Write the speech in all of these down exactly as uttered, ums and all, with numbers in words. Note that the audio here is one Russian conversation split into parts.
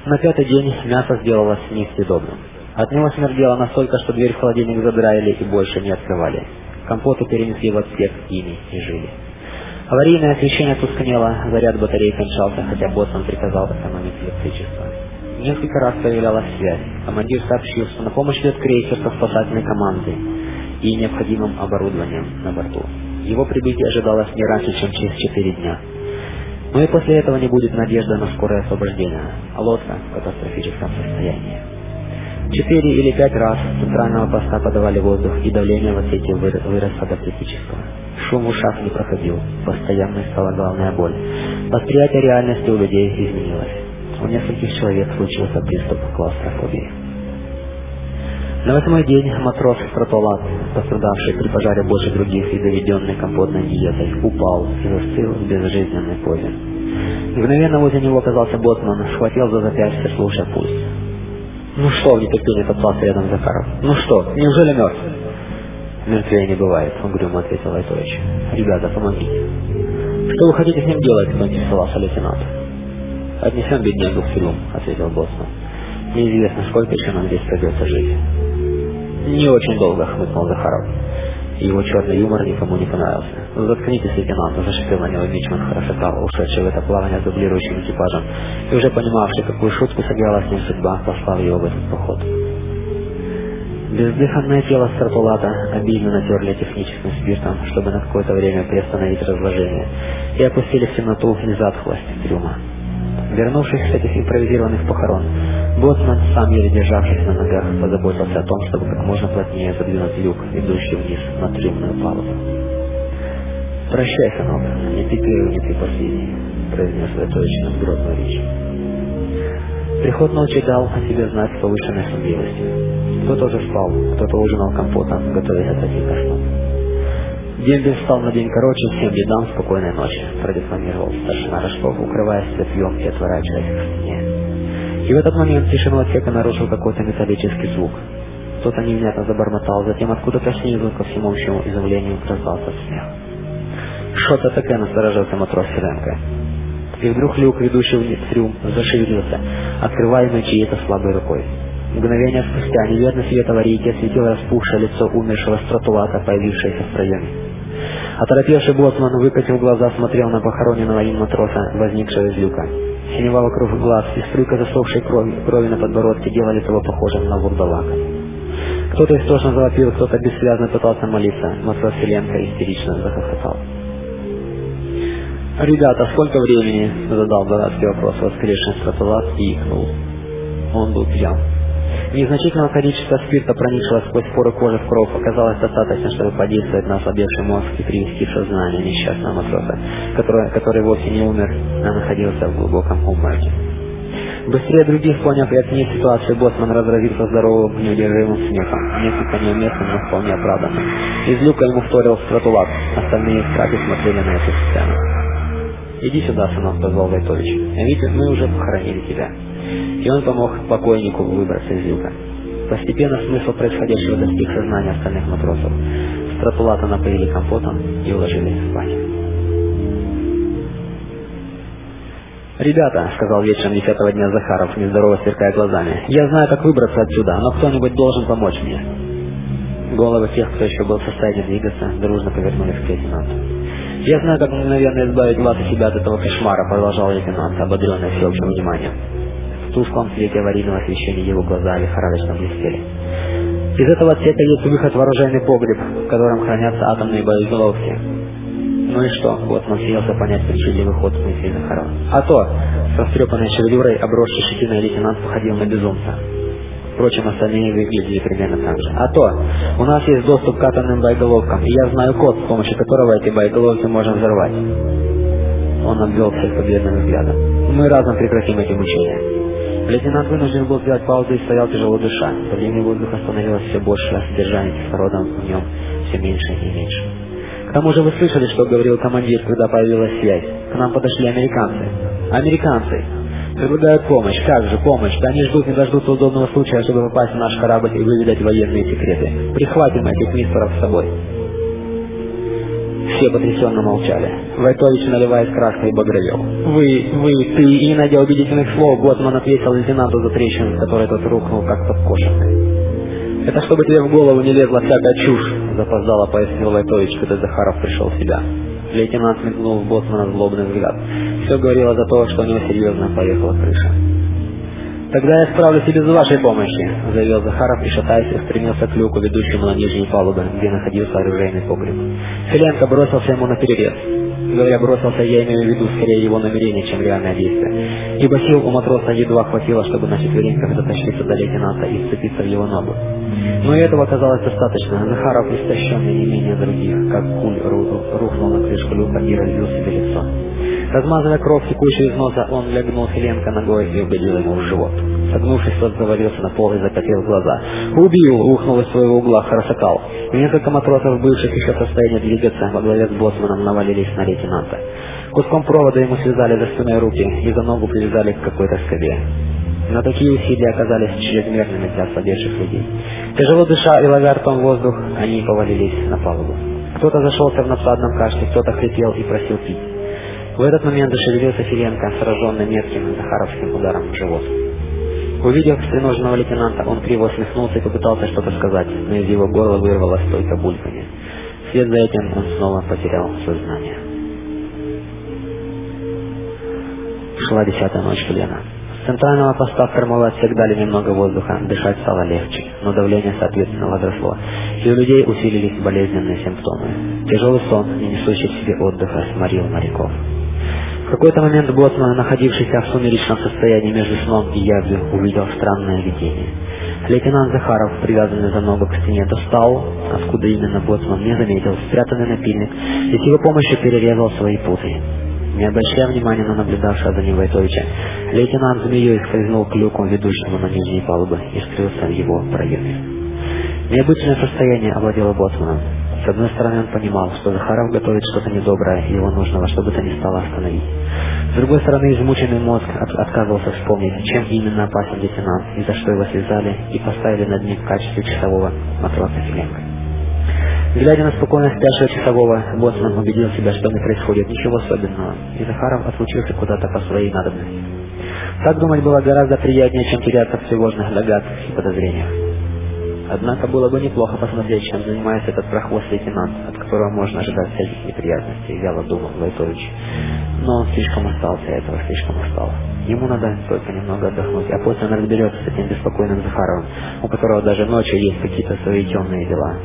На пятый день мясо сделалось несъедобным. От него смердело настолько, что дверь в холодильник задраили и больше не открывали. Компоты перенесли в отсек, ими и жили. Аварийное освещение тускнело, заряд батареи кончался, хотя боцман приказал экономить электричество. Несколько раз появлялась связь. Командир сообщил, что на помощь идет крейсер со спасательной командой и необходимым оборудованием на борту. Его прибытие ожидалось не раньше, чем через четыре дня. Но и после этого не будет надежды на скорое освобождение, а лодка в катастрофическом состоянии. Четыре или пять раз с центрального поста подавали воздух, и давление в отсеке выросло до критического. Шум в ушах не проходил, постоянной стала головная боль. Восприятие реальности у людей изменилось. У нескольких человек случился приступ клаустрофобии. На восьмой день матрос Стратолат, пострадавший при пожаре больше других и доведенный компотной диетой, упал и застыл в безжизненной позе. Мгновенно возле него оказался боцман, схватил за запястье, слушая пульс. «Ну что?» — в нетерпении топтался рядом Захаров. «Ну что, неужели мертв?» «Мертвее не бывает», — угрюмо ответил Войтович. «Ребята, помогите». «Что вы хотите с ним делать?» — поинтересовался лейтенант. «Отнесем беднягу в тюрьму», — ответил боцман. «Неизвестно, сколько еще нам здесь придется жить». «Не очень долго», — хмыкнул Захаров. Его черный юмор никому не понравился. «Заткнитесь, лейтенант», — зашипел на него мичман Хорошакал, ушедший в это плавание с дублирующим экипажем, и уже понимавший, какую шутку сыграла с ним судьба, послав его в этот поход. Бездыханное тело Стратулата обильно натерли техническим спиртом, чтобы на какое-то время приостановить разложение, и опустили в темноту и затхлость трюма. Вернувшись с этих импровизированных похорон, боцман, сам еле державшись на ногах, позаботился о том, чтобы как можно плотнее задвинуть люк, идущий вниз на трюмную палубу. «Прощай, сынок, не ты первый, не ты последний», — произнес Войтович надгробную речь. Приход ночи дал о себе знать с повышенной сонливостью. Кто-то уже спал, кто-то ужинал компотом, готовясь отойти ко сну. Дембель стал на день короче, всем бедам спокойной ночи, продекламировал старшина Рожков, укрываясь цепьем и отворачиваясь к стене. И в этот момент тишину отсека нарушил какой-то металлический звук. Кто-то невнятно забормотал, затем откуда-то снизу, ко всему общему изумлению, раздался смех. «Что-то такое», — насторожился матрос Сиренко. И вдруг люк, ведущий вниз в трюм, зашевелился, открываемый чьей-то слабой рукой. Мгновение спустя неверный свет аварийки осветил распухшее лицо умершего Стратулата, появившееся в проеме. Оторопевший боцман выкатил глаза, смотрел на похороненного им матроса, возникшего из люка. Синева вокруг глаз и струйка засохшей крови, крови на подбородке делали того похожим на вурдалака. Кто-то истошно завопил, кто-то бессвязно пытался молиться. Матрос Селенко истерично захохотал. «Ребята, сколько времени?» — задал дурацкий вопрос воскресший Стратулат и икнул. Он был пьян. Незначительного количества спирта, проникшего сквозь поры кожи в кровь, оказалось достаточно, чтобы подействовать на ослабевший мозг и привести в сознание несчастного матроса, который, который вовсе не умер, а находился в глубоком обмороке. Быстрее других, поняв и оценив ситуацию, боцман разразился здоровым, неудержимым смехом, несколько неуместным, но вполне оправданным. Из люка ему вторил Стратулат, остальные в трапе смотрели на эту сцену. «Иди сюда, сынок», — позвал Войтович. «Видите, мы уже похоронили тебя». И он помог покойнику выбраться из люка. Постепенно смысл происходящего достиг сознания остальных матросов. Стратулата напоили компотом и уложили спать. «Ребята», — сказал вечером десятого дня Захаров, нездорово сверкая глазами, — «я знаю, как выбраться отсюда, но кто-нибудь должен помочь мне». Головы тех, кто еще был в состоянии двигаться, дружно повернулись к лейтенанту. «Я знаю, как мгновенно избавить вас и себя от этого кошмара», — продолжал лейтенант, ободренный всеобщим вниманием. В тусклом свете аварийного освещения его глаза лихорадочно блестели. «Из этого отсека есть выход в оружейный погреб, в котором хранятся атомные боеголовки». «Ну и что?» — вот он селся понять причудливый ход мыслей Захарова. «А то!» — с растрепанной шевелюрой, обросший щетиной лейтенант походил на безумца. Впрочем, остальные выглядели примерно так же. «А то! У нас есть доступ к атомным боеголовкам, и я знаю код, с помощью которого эти боеголовки можно взорвать». Он обвел всех победным взглядом. «Мы разом прекратим эти мучения». Лейтенант вынужден был сделать паузу и стоял тяжело дыша. Давление воздуха становилось все больше, а содержание кислорода в нем все меньше и меньше. «К тому же вы слышали, что говорил командир, когда появилась связь? К нам подошли американцы». «Американцы! Предлагают помощь. Как же помощь? Да они ждут, не дождутся удобного случая, чтобы попасть в наш корабль и выведать военные секреты. Прихватим этих мистеров с собой». Все потрясенно молчали. Войтович, наливаясь краской, багровел. «Вы, вы, ты!» И не найдя убедительных слов, Боцман ответил лейтенанту за трещину, в которой тот рухнул, как подкошенный. «Это чтобы тебе в голову не лезла всякая чушь», — запоздало пояснил Войтович, когда Захаров пришел в себя. Лейтенант метнул в Боцмана злобный взгляд. Все говорило за то, что у него серьезно поехала крыша. «Тогда я справлюсь и без вашей помощи», — заявил Захаров и, шатаясь, устремился к люку, ведущему на нижней палубе, где находился оружейный погреб. Филенко бросился ему на перерез. Говоря «бросился», я имею в виду скорее его намерение, чем реальное действие. Ибо сил у матроса едва хватило, чтобы на четвереньках дотащиться до лейтенанта и вцепиться в его ногу. Но и этого оказалось достаточно. Захаров, истощенный не менее других, как куль, рухнул на крышку люка и разбил себе лицо. Размазывая кровь, текущую из носа, он легнул Филенко ногой и угодил ему в живот. Согнувшись, тот завалился на пол и закатил глаза. «Убил!» — ухнул из своего угла Харасакал. И несколько матросов, бывших еще в состоянии двигаться, во главе с Боцманом навалились на лейтенанта. Куском провода ему связали за спиной руки и за ногу привязали к какой-то скобе. Но такие усилия оказались чрезмерными для ослабевших людей. Тяжело дыша и ловя ртом воздух, они повалились на палубу. Кто-то зашелся в надсадном кашле, кто-то хрипел и просил пить. В этот момент зашевелился Филенко, сраженный метким захаровским ударом в живот. Увидев стреноженного лейтенанта, он криво усмехнулся и попытался что-то сказать, но из его горла вырвалось только бульканье. Вслед за этим он снова потерял сознание. Шла десятая ночь плена. С центрального поста в кормовой отсек дали немного воздуха, дышать стало легче, но давление соответственно возросло, и у людей усилились болезненные симптомы. Тяжелый сон, не несущий в себе отдыха, сморил моряков. В какой-то момент Боцман, находившийся в сумеречном состоянии между сном и явью, увидел странное видение. Лейтенант Захаров, привязанный за ногу к стене, достал, откуда именно Боцман не заметил, спрятанный напильник, и с его помощью перерезал свои путы. Не обращая внимания на наблюдавшего за ним Войтовича, лейтенант змеей скользнул к люку, ведущему на нижней палубы, и скрылся в его проеме. Необычное состояние овладело Боцманом. С одной стороны, он понимал, что Захаров готовит что-то недоброе, и его нужно во что бы то ни стало остановить. С другой стороны, измученный мозг от отказывался вспомнить, чем именно опасен лейтенант, и за что его связали и поставили над ним в качестве часового матроса Филенко. Глядя на спокойно спящего часового, Боцман убедил себя, что не происходит ничего особенного, и Захаров отлучился куда-то по своей надобности. Так думать было гораздо приятнее, чем теряться в тревожных догадках и подозрениях. Однако было бы неплохо посмотреть, чем занимается этот прохвост лейтенант, от которого можно ожидать всяких неприятностей, вяло думал Войтович. Но он слишком устал для этого, слишком устал. Ему надо только немного отдохнуть, а после он разберется с этим беспокойным Захаровым, у которого даже ночью есть какие-то свои темные дела.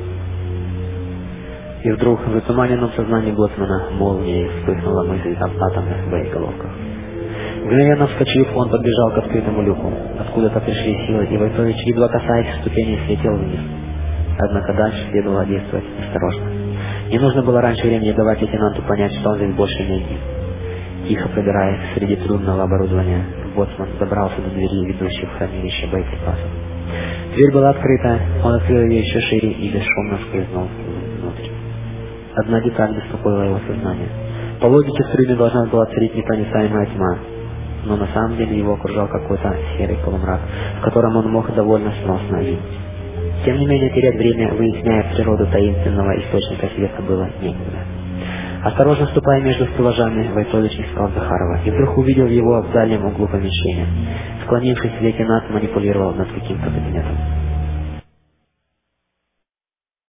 И вдруг в затуманенном сознании Боцмана молнией вспыхнула мысль об атомных боеголовках. Мгновенно вскочив, он подбежал к открытому люку. Откуда-то пришли силы, и Войтович, едва касаясь ступеней, слетел вниз. Однако дальше следовало действовать осторожно. Не нужно было раньше времени давать лейтенанту понять, что он здесь больше не один. Тихо пробираясь среди трудного оборудования, Боцман добрался до двери, ведущей в хранилище боеприпасов. Дверь была открыта, он открыл ее еще шире и бесшумно скользнул внутрь. Одна деталь беспокоила его сознание. По логике в трюме должна была царить непроницаемая тьма, но на самом деле его окружал какой-то серый полумрак, в котором он мог довольно сносно видеть. Тем не менее, терять время, выясняя природу таинственного источника света, было некогда. Осторожно ступая между стеллажами, Войтович искал Захарова и вдруг увидел его в дальнем углу помещения. Склонившись, лейтенант манипулировал над каким-то кабинетом.